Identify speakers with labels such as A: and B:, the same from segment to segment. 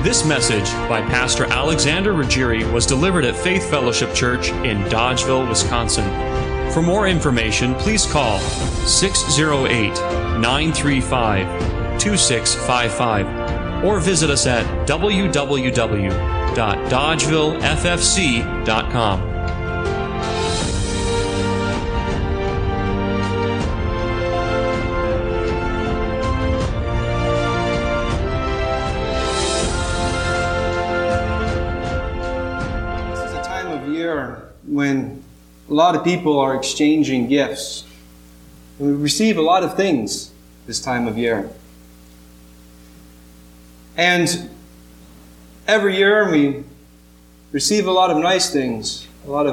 A: This message by Pastor Alexander Ruggieri was delivered at Faith Fellowship Church in Dodgeville, Wisconsin. For more information, please call 608-935-2655 or visit us at www.dodgevilleffc.com.
B: When a lot of people are exchanging gifts. And we receive a lot of things this time of year. And every year we receive a lot of nice things.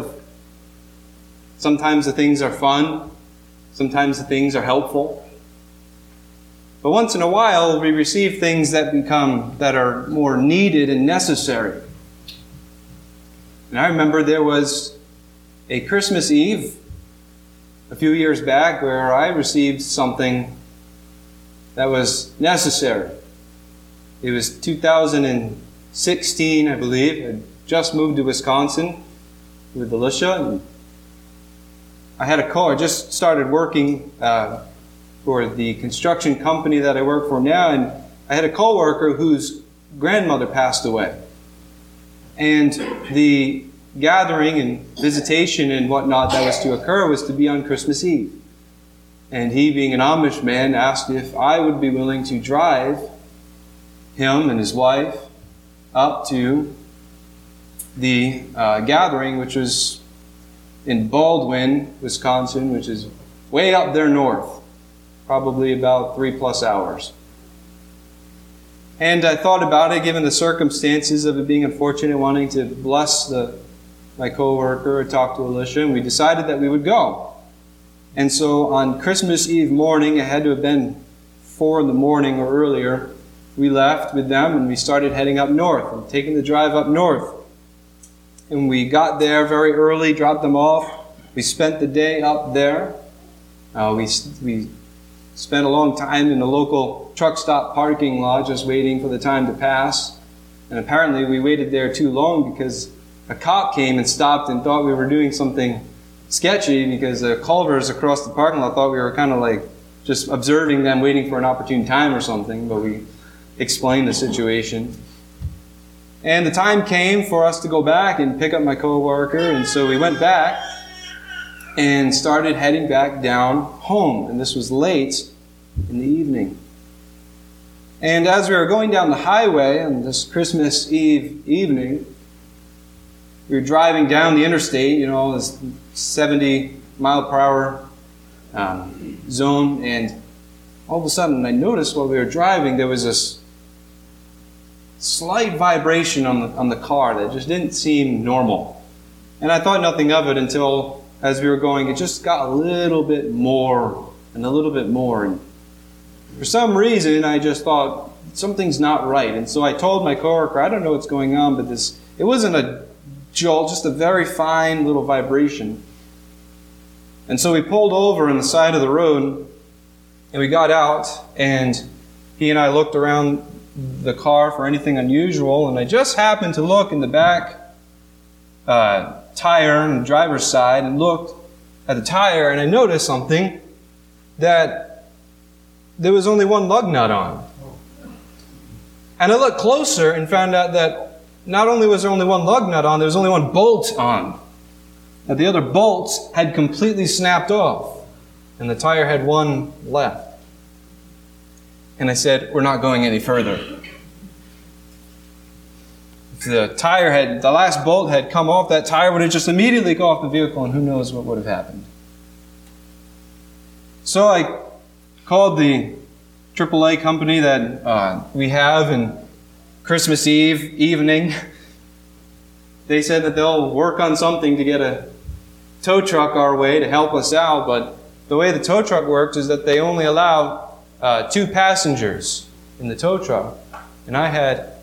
B: Sometimes the things are fun. Sometimes the things are helpful. But once in a while we receive things that are more needed and necessary. And I remember there was a Christmas Eve a few years back where I received something that was necessary. It was 2016, I believe. I just moved to Wisconsin with Alicia. And I had a call. I just started working for the construction company that I work for now, and I had a coworker whose grandmother passed away. And the gathering and visitation and whatnot that was to occur was to be on Christmas Eve. And he, being an Amish man, asked if I would be willing to drive him and his wife up to the gathering, which was in Baldwin, Wisconsin, which is way up there north, probably about 3+ hours. And I thought about it, given the circumstances of it being unfortunate, wanting to bless my co-worker, talk to Alicia, and we decided that we would go. And so on Christmas Eve morning, it had to have been 4 in the morning or earlier, we left with them and we started heading up north and taking the drive up north. And we got there very early, dropped them off. We spent the day up there. We spent a long time in the local truck stop parking lot just waiting for the time to pass. And apparently we waited there too long because a cop came and stopped and thought we were doing something sketchy because the culverts across the parking lot thought we were kind of like just observing them waiting for an opportune time or something, but we explained the situation. And the time came for us to go back and pick up my co-worker, and so we went back and started heading back down home. And this was late in the evening. And as we were going down the highway on this Christmas Eve evening, we were driving down the interstate, this 70 mile per hour zone, and all of a sudden I noticed while we were driving there was this slight vibration on the car that just didn't seem normal. And I thought nothing of it until, as we were going, it just got a little bit more and a little bit more. And for some reason, I just thought, something's not right. And so I told my coworker, I don't know what's going on, but it wasn't a jolt, just a very fine little vibration. And so we pulled over on the side of the road, and we got out, and he and I looked around the car for anything unusual, and I just happened to look in the back tire on the driver's side and looked at the tire, and I noticed something, that there was only one lug nut on. And I looked closer and found out that not only was there only one lug nut on, there was only one bolt on. Now the other bolts had completely snapped off, and the tire had one left. And I said, we're not going any further. If the last bolt had come off, that tire would have just immediately gone off the vehicle, and who knows what would have happened. So I called the AAA company that we have, and Christmas Eve evening, they said that they'll work on something to get a tow truck our way to help us out, but the way the tow truck works is that they only allow 2 passengers in the tow truck. And I had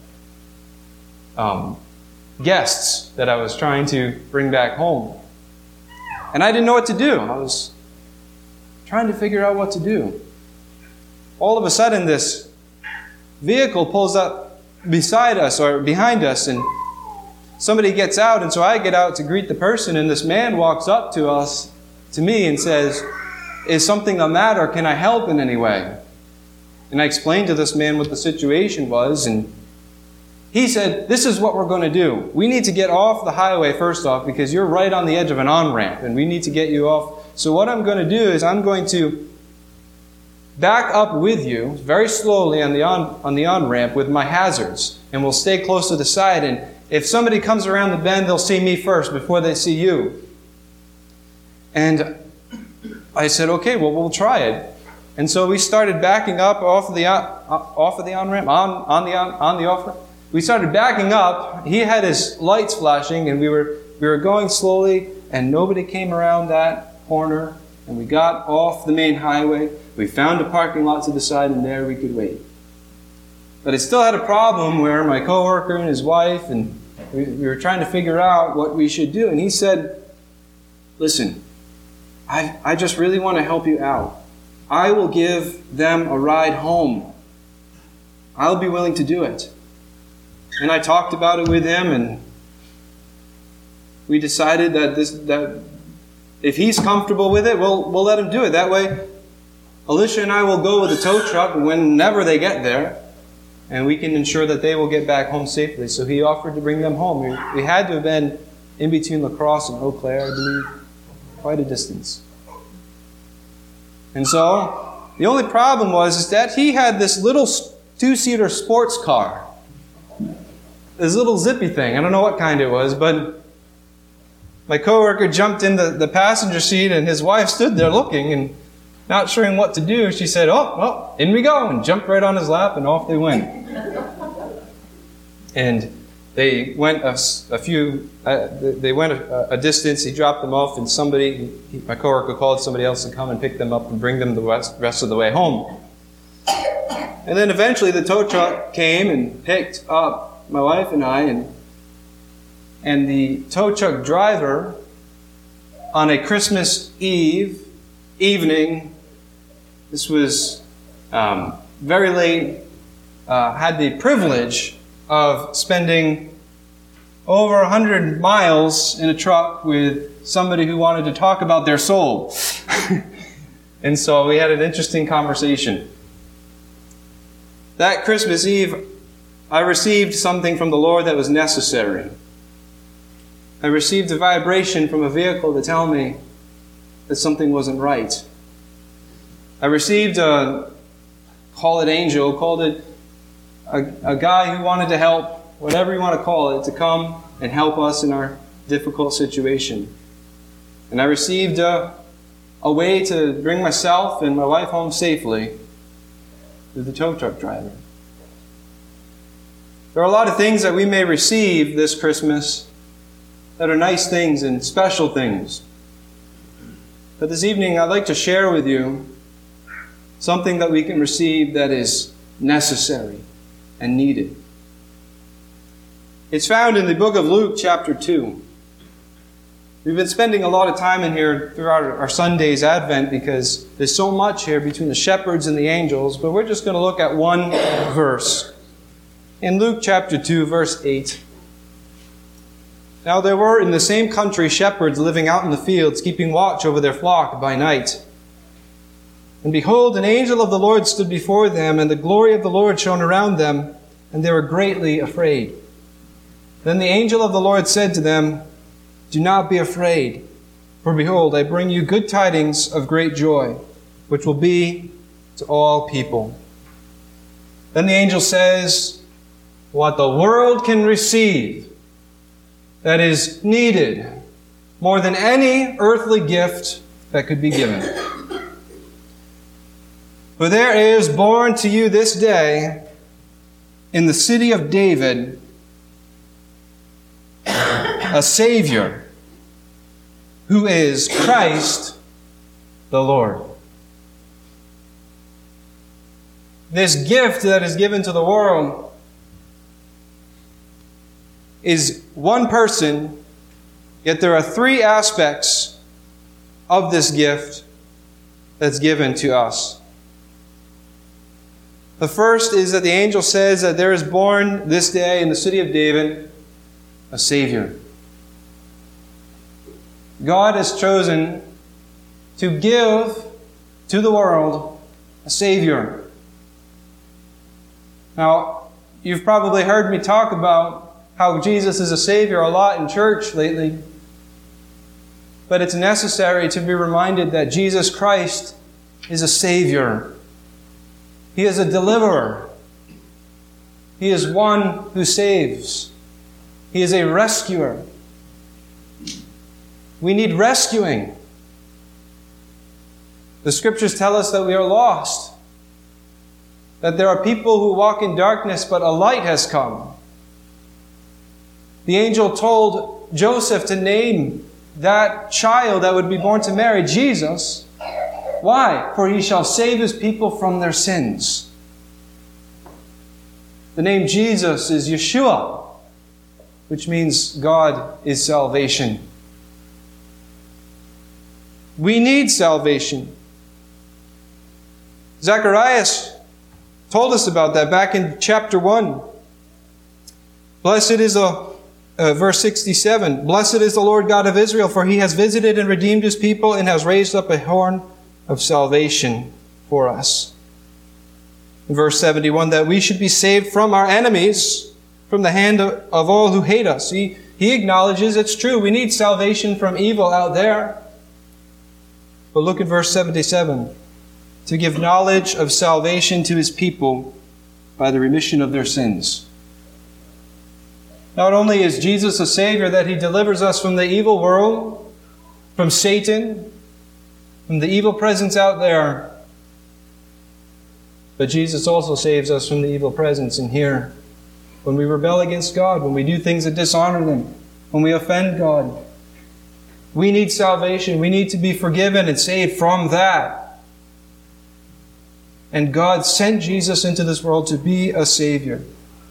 B: guests that I was trying to bring back home. And I didn't know what to do. I was trying to figure out what to do. All of a sudden, this vehicle pulls up beside us or behind us, and somebody gets out, and so I get out to greet the person, and this man walks up to me and says, "Is something the matter? Can I help in any way?" And I explained to this man what the situation was, and he said, "This is what we're going to do. We need to get off the highway first off, because you're right on the edge of an on-ramp, and we need to get you off. So what I'm going to do is I'm going to back up with you very slowly on the on-ramp with my hazards, and we'll stay close to the side, and if somebody comes around the bend, they'll see me first before they see you." And I said, "Okay, well, we'll try it." And so we started backing up off of the on-ramp, on the off-ramp. We started backing up. He had his lights flashing, and we were going slowly, and nobody came around that corner, and we got off the main highway. We found a parking lot to the side, and there we could wait. But it still had a problem where my coworker and his wife, and we were trying to figure out what we should do. And he said, "Listen, I just really want to help you out. I will give them a ride home. I'll be willing to do it." And I talked about it with him, and we decided that if he's comfortable with it, we'll let him do it. That way, Alicia and I will go with the tow truck whenever they get there, and we can ensure that they will get back home safely. So he offered to bring them home. We had to have been in between La Crosse and Eau Claire, I believe, quite a distance. And so the only problem was that he had this little two-seater sports car. This little zippy thing. I don't know what kind it was, but my coworker jumped in the passenger seat, and his wife stood there looking and not sure what to do. She said, "Oh, well, in we go," and jumped right on his lap, and off they went. And they went a distance. He dropped them off, and my coworker called somebody else to come and pick them up and bring them the rest of the way home. And then eventually the tow truck came and picked up my wife and I, and the tow truck driver, on a Christmas Eve evening, this was very late, had the privilege of spending over 100 miles in a truck with somebody who wanted to talk about their soul. And so we had an interesting conversation. That Christmas Eve, I received something from the Lord that was necessary. I received a vibration from a vehicle to tell me that something wasn't right. I received call it angel, called it a guy who wanted to help, whatever you want to call it, to come and help us in our difficult situation. And I received a way to bring myself and my wife home safely through the tow truck driver. There are a lot of things that we may receive this Christmas that are nice things and special things. But this evening I'd like to share with you something that we can receive that is necessary and needed. It's found in the book of Luke, chapter 2. We've been spending a lot of time in here throughout our Sunday's Advent because there's so much here between the shepherds and the angels, but we're just going to look at one verse. In Luke chapter 2, verse 8. "Now there were in the same country shepherds living out in the fields, keeping watch over their flock by night. And behold, an angel of the Lord stood before them, and the glory of the Lord shone around them, and they were greatly afraid. Then the angel of the Lord said to them, 'Do not be afraid, for behold, I bring you good tidings of great joy, which will be to all people.' Then the angel says, 'What the world can receive that is needed more than any earthly gift that could be given. For there is born to you this day in the city of David a Savior, who is Christ the Lord.'" This gift that is given to the world is one person, yet there are three aspects of this gift that's given to us. The first is that the angel says that there is born this day in the city of David a Savior. God has chosen to give to the world a Savior. Now, you've probably heard me talk about how Jesus is a Savior a lot in church lately. But it's necessary to be reminded that Jesus Christ is a Savior. He is a deliverer. He is one who saves. He is a rescuer. We need rescuing. The Scriptures tell us that we are lost, that there are people who walk in darkness, but a light has come. The angel told Joseph to name that child that would be born to Mary Jesus. Why? For he shall save his people from their sins. The name Jesus is Yeshua, which means God is salvation. We need salvation. Zacharias told us about that back in chapter 1. Blessed is verse 67, Blessed is the Lord God of Israel, for He has visited and redeemed His people and has raised up a horn of salvation for us. In verse 71, that we should be saved from our enemies, from the hand of all who hate us. He acknowledges it's true. We need salvation from evil out there. But look at verse 77. To give knowledge of salvation to His people by the remission of their sins. Not only is Jesus a Savior, that He delivers us from the evil world, from Satan, from the evil presence out there, but Jesus also saves us from the evil presence in here. When we rebel against God, when we do things that dishonor Him, when we offend God. We need salvation. We need to be forgiven and saved from that. And God sent Jesus into this world to be a Savior.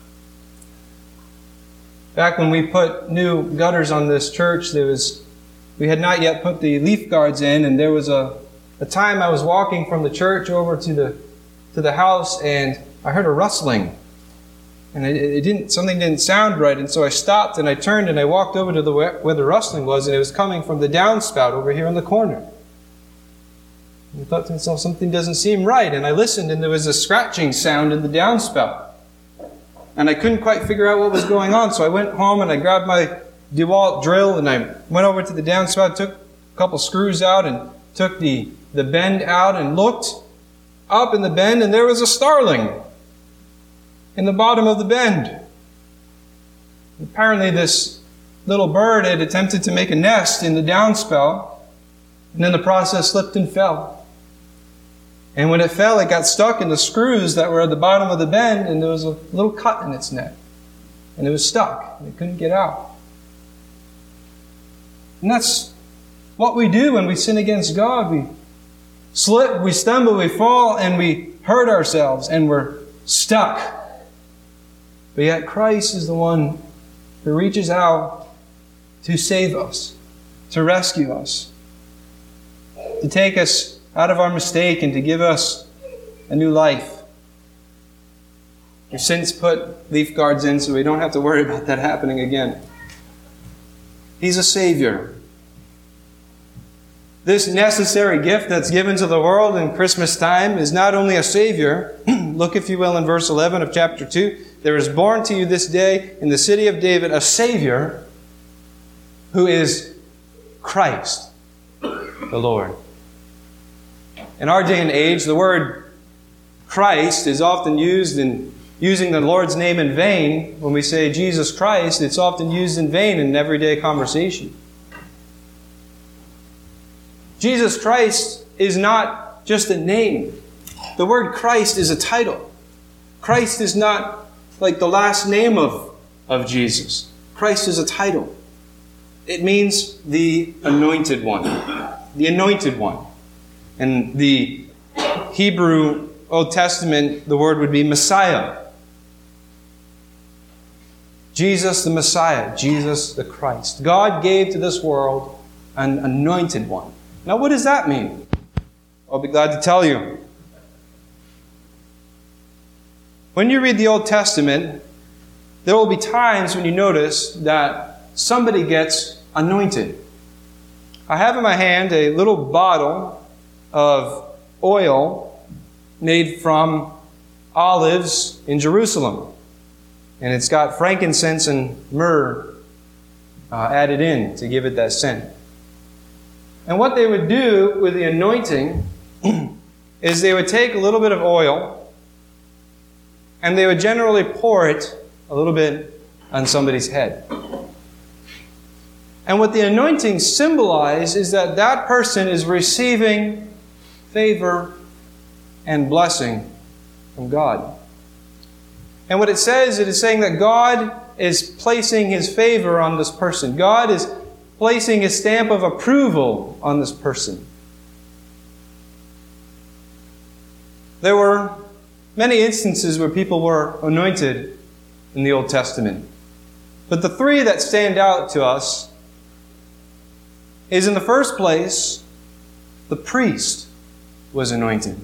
B: Back when we put new gutters on this church, we had not yet put the leaf guards in, and there was a time I was walking from the church over to the house, and I heard a rustling. And something didn't sound right, and so I stopped and I turned and I walked over to where the rustling was, and it was coming from the downspout over here in the corner. And I thought to myself, something doesn't seem right, and I listened, and there was a scratching sound in the downspout. And I couldn't quite figure out what was going on, so I went home and I grabbed my DeWalt drill and I went over to the downspout, took a couple screws out and took the bend out and looked up in the bend, and there was a starling in the bottom of the bend. Apparently this little bird had attempted to make a nest in the downspout, and in the process slipped and fell. And when it fell, it got stuck in the screws that were at the bottom of the bend, and there was a little cut in its neck. And it was stuck, and it couldn't get out. And that's what we do when we sin against God. We slip, we stumble, we fall, and we hurt ourselves, and we're stuck. But yet Christ is the one who reaches out to save us, to rescue us, to take us out of our mistake and to give us a new life. We've since put leaf guards in so we don't have to worry about that happening again. He's a Savior. This necessary gift that's given to the world in Christmas time is not only a Savior. Look, if you will, in verse 11 of chapter 2. There is born to you this day in the city of David a Savior who is Christ the Lord. In our day and age, the word Christ is often used in using the Lord's name in vain. When we say Jesus Christ, it's often used in vain in everyday conversation. Jesus Christ is not just a name. The word Christ is a title. Christ is not like the last name of Jesus. Christ is a title. It means the anointed one. The anointed one. In the Hebrew Old Testament, the word would be Messiah. Jesus the Messiah, Jesus the Christ. God gave to this world an anointed one. Now, what does that mean? I'll be glad to tell you. When you read the Old Testament, there will be times when you notice that somebody gets anointed. I have in my hand a little bottle of oil made from olives in Jerusalem. And it's got frankincense and myrrh added in to give it that scent. And what they would do with the anointing is they would take a little bit of oil and they would generally pour it a little bit on somebody's head. And what the anointing symbolizes is that that person is receiving favor and blessing from God. And what it says, it is saying that God is placing His favor on this person. God is placing His stamp of approval on this person. There were many instances where people were anointed in the Old Testament. But the three that stand out to us is, in the first place, the priest was anointed.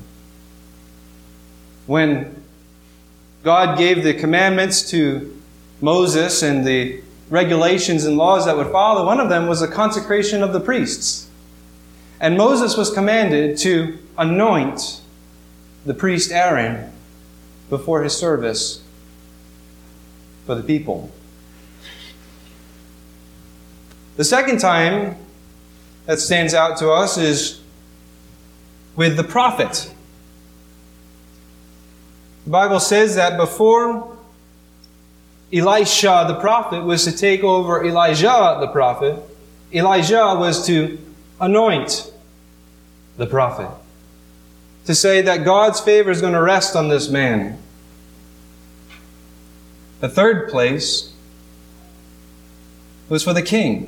B: When God gave the commandments to Moses and the regulations and laws that would follow, one of them was the consecration of the priests. And Moses was commanded to anoint the priest Aaron before his service for the people. The second time that stands out to us is with the prophet. The Bible says that before Elisha the prophet was to take over Elijah the prophet, Elijah was to anoint the prophet, to say that God's favor is going to rest on this man. The third place was for the king.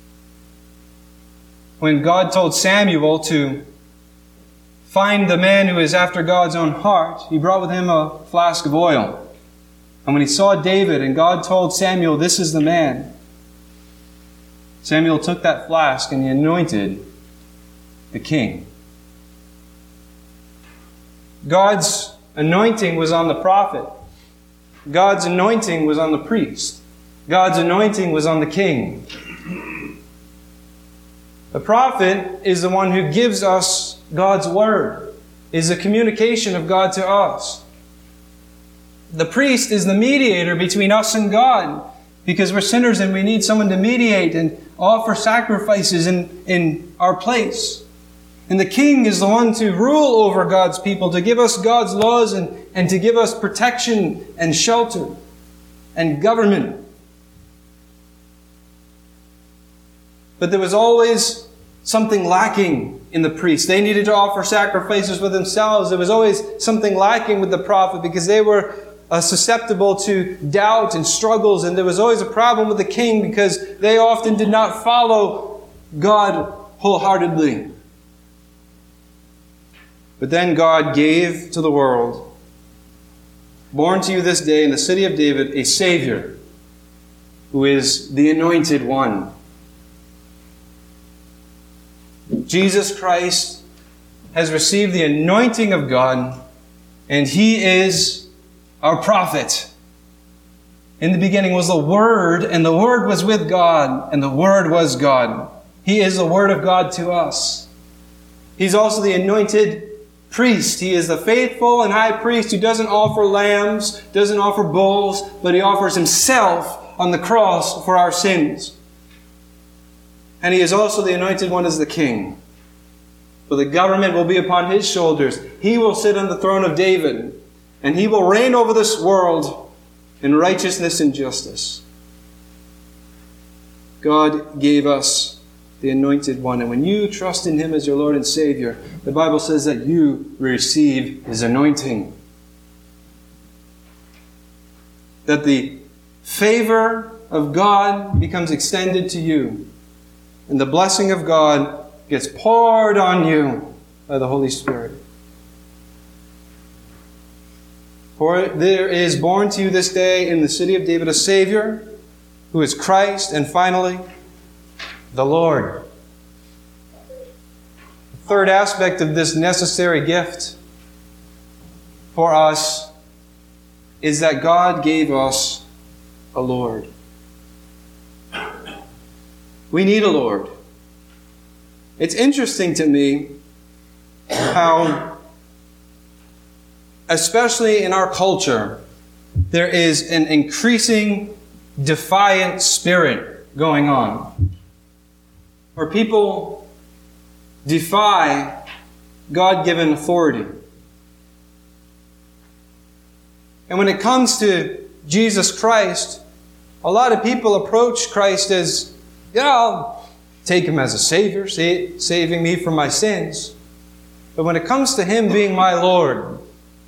B: When God told Samuel to find the man who is after God's own heart, He brought with him a flask of oil. And when he saw David and God told Samuel, "This is the man," Samuel took that flask and he anointed the king. God's anointing was on the prophet. God's anointing was on the priest. God's anointing was on the king. The prophet is the one who gives us God's word, is a communication of God to us. The priest is the mediator between us and God, because we're sinners and we need someone to mediate and offer sacrifices in our place. And the king is the one to rule over God's people, to give us God's laws and to give us protection and shelter and government. But there was always something lacking in the priests. They needed to offer sacrifices for themselves. There was always something lacking with the prophet because they were susceptible to doubt and struggles. And there was always a problem with the king because they often did not follow God wholeheartedly. But then God gave to the world, born to you this day in the city of David, a Savior who is the Anointed One. Jesus Christ has received the anointing of God, and He is our prophet. In the beginning was the Word, and the Word was with God, and the Word was God. He is the Word of God to us. He's also the anointed priest. He is the faithful and high priest who doesn't offer lambs, doesn't offer bulls, but He offers Himself on the cross for our sins. And He is also the anointed one as the king. For the government will be upon His shoulders. He will sit on the throne of David, and He will reign over this world in righteousness and justice. God gave us the anointed one. And when you trust in Him as your Lord and Savior, the Bible says that you receive His anointing. That the favor of God becomes extended to you. And the blessing of God gets poured on you by the Holy Spirit. For there is born to you this day in the city of David a Savior, who is Christ, and finally, the Lord. The third aspect of this necessary gift for us is that God gave us a Lord. We need a Lord. It's interesting to me how, especially in our culture, there is an increasing defiant spirit going on, where people defy God-given authority. And when it comes to Jesus Christ, a lot of people approach Christ as, I'll take Him as a Savior, saving me from my sins. But when it comes to Him being my Lord,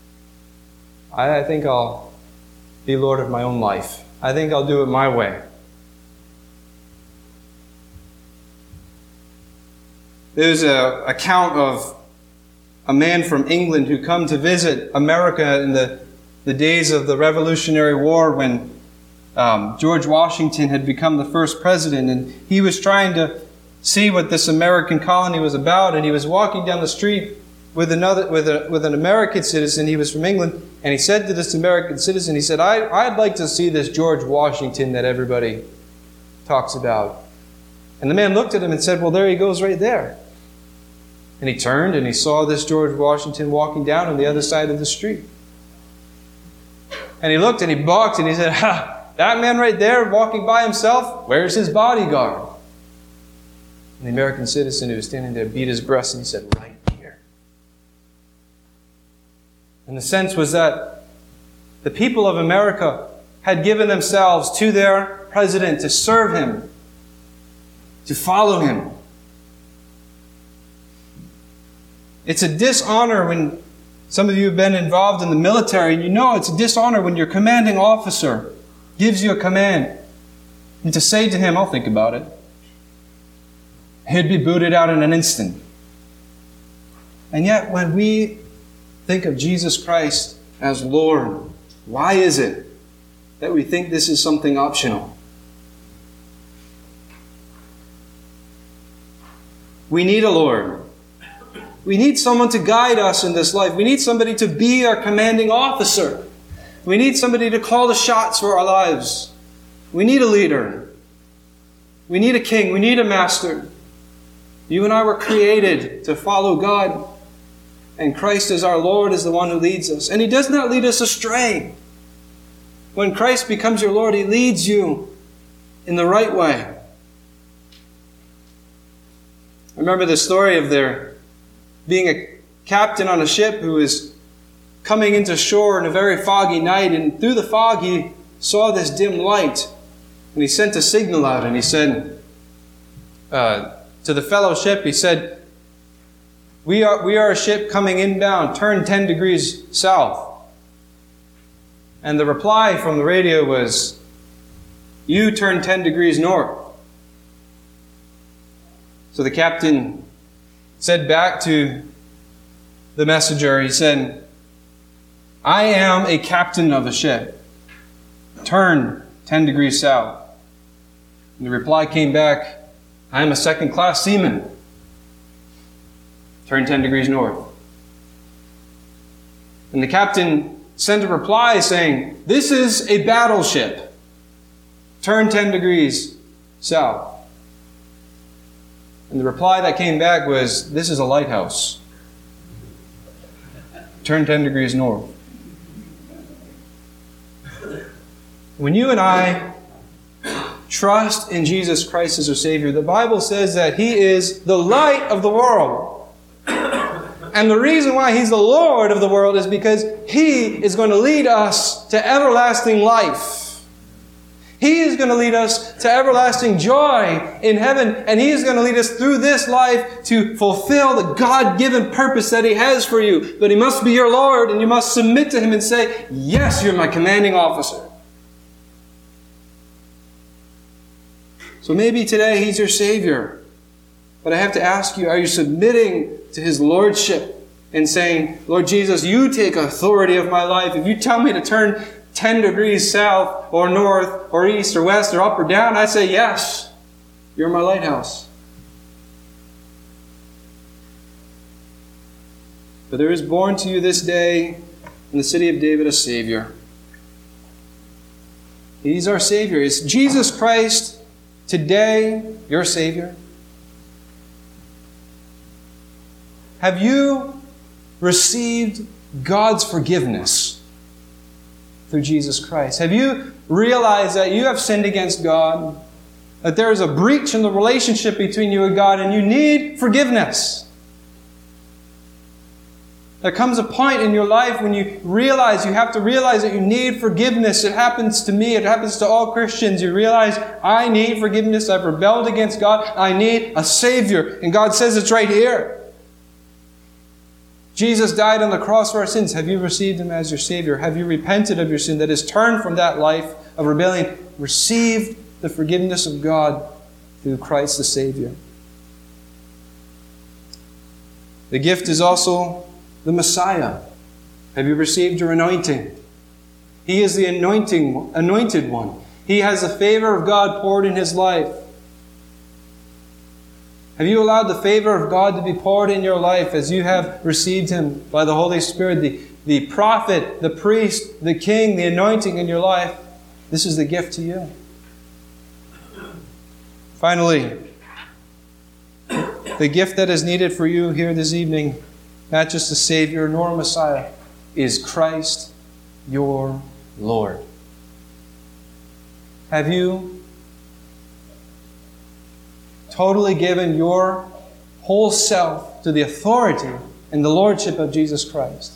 B: I think I'll be Lord of my own life. I think I'll do it my way. There's an account of a man from England who come to visit America in the days of the Revolutionary War, when George Washington had become the first president, and he was trying to see what this American colony was about, and he was walking down the street with an American citizen. He was from England, and he said to this American citizen, he said, I'd like to see this George Washington that everybody talks about. And the man looked at him and said, well, there he goes right there. And he turned and he saw this George Washington walking down on the other side of the street. And he looked and he balked and he said, that man right there walking by himself, where's his bodyguard? And the American citizen who was standing there beat his breast and he said, right here. And the sense was that the people of America had given themselves to their president to serve him, to follow him. It's a dishonor when some of you have been involved in the military, and you know it's a dishonor when your commanding officer gives you a command, and to say to him, I'll think about it. He'd be booted out in an instant. And yet when we think of Jesus Christ as Lord, why is it that we think this is something optional? We need a Lord. We need someone to guide us in this life. We need somebody to be our commanding officer. We need somebody to call the shots for our lives. We need a leader. We need a king. We need a master. You and I were created to follow God. And Christ as our Lord is the one who leads us. And He does not lead us astray. When Christ becomes your Lord, He leads you in the right way. I remember the story of there being a captain on a ship who was coming into shore in a very foggy night, and through the fog he saw this dim light, and he sent a signal out, and he said to the fellow ship, he said, we are a ship coming inbound, turn 10 degrees south. And the reply from the radio was, you turn 10 degrees north. So the captain said back to the messenger, he said, I am a captain of a ship. Turn 10 degrees south. And the reply came back, I am a second-class seaman. Turn 10 degrees north. And the captain sent a reply saying, this is a battleship. Turn 10 degrees south. And the reply that came back was, this is a lighthouse. Turn 10 degrees north. When you and I trust in Jesus Christ as our Savior, the Bible says that He is the light of the world. And the reason why He's the Lord of the world is because He is going to lead us to everlasting life. He is going to lead us to everlasting joy in heaven, and He is going to lead us through this life to fulfill the God-given purpose that He has for you. But He must be your Lord, and you must submit to Him and say, yes, you're my commanding officer. So maybe today He's your Savior. But I have to ask you, are you submitting to His Lordship and saying, Lord Jesus, you take authority of my life. If you tell me to turn 10 degrees south or north or east or west or up or down, I say, yes, you're my lighthouse. But there is born to you this day in the city of David a Savior. He's our Savior. Is Jesus Christ today your Savior? Have you received God's forgiveness through Jesus Christ? Have you realized that you have sinned against God? That there is a breach in the relationship between you and God and you need forgiveness? There comes a point in your life when you have to realize that you need forgiveness. It happens to me. It happens to all Christians. You realize, I need forgiveness. I've rebelled against God. I need a Savior. And God says it's right here. Jesus died on the cross for our sins. Have you received Him as your Savior? Have you repented of your sin? That is, turned from that life of rebellion. Received the forgiveness of God through Christ the Savior. The gift is also the Messiah. Have you received your anointing? He is the anointed one. He has the favor of God poured in His life. Have you allowed the favor of God to be poured in your life as you have received Him by the Holy Spirit, the prophet, the priest, the king, the anointing in your life? This is the gift to you. Finally, the gift that is needed for you here this evening, not just a Savior nor a Messiah, is Christ your Lord. Have you totally given your whole self to the authority and the lordship of Jesus Christ?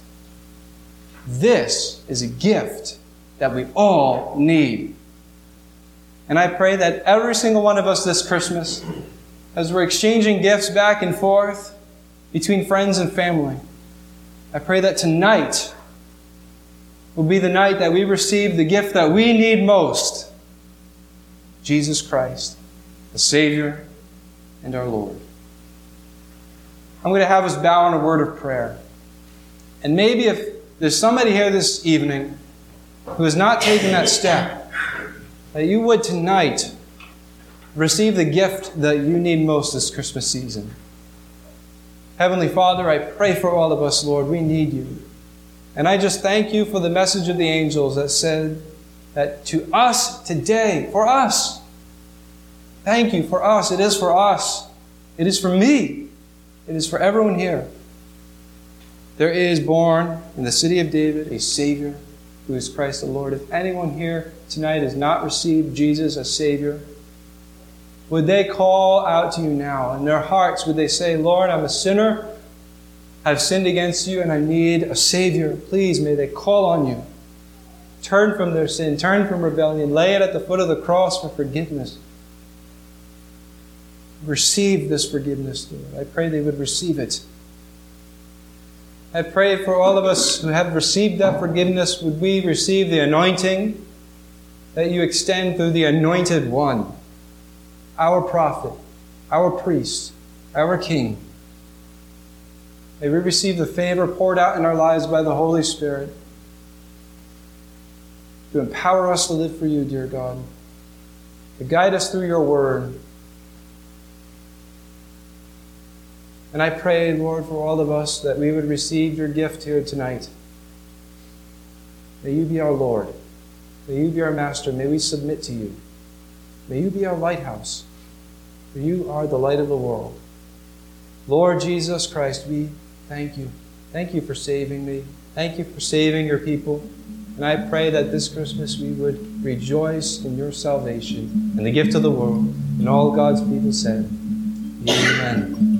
B: This is a gift that we all need. And I pray that every single one of us this Christmas, as we're exchanging gifts back and forth between friends and family, I pray that tonight will be the night that we receive the gift that we need most, Jesus Christ, the Savior and our Lord. I'm going to have us bow in a word of prayer. And maybe if there's somebody here this evening who has not taken that step, that you would tonight receive the gift that you need most this Christmas season. Heavenly Father, I pray for all of us, Lord. We need you. And I just thank you for the message of the angels that said that to us today, for us, thank you for us. It is for us. It is for me. It is for everyone here. There is born in the city of David a Savior who is Christ the Lord. If anyone here tonight has not received Jesus as Savior, would they call out to you now? In their hearts, would they say, Lord, I'm a sinner. I've sinned against you and I need a Savior. Please, may they call on you. Turn from their sin. Turn from rebellion. Lay it at the foot of the cross for forgiveness. Receive this forgiveness, Lord. I pray they would receive it. I pray for all of us who have received that forgiveness, would we receive the anointing that you extend through the Anointed One, our prophet, our priest, our king. May we receive the favor poured out in our lives by the Holy Spirit to empower us to live for you, dear God, to guide us through your word. And I pray, Lord, for all of us that we would receive your gift here tonight. May you be our Lord. May you be our Master. May we submit to you. May you be our lighthouse. For you are the light of the world. Lord Jesus Christ, we thank you. Thank you for saving me. Thank you for saving your people. And I pray that this Christmas we would rejoice in your salvation and the gift of the world. And all God's people said, Amen.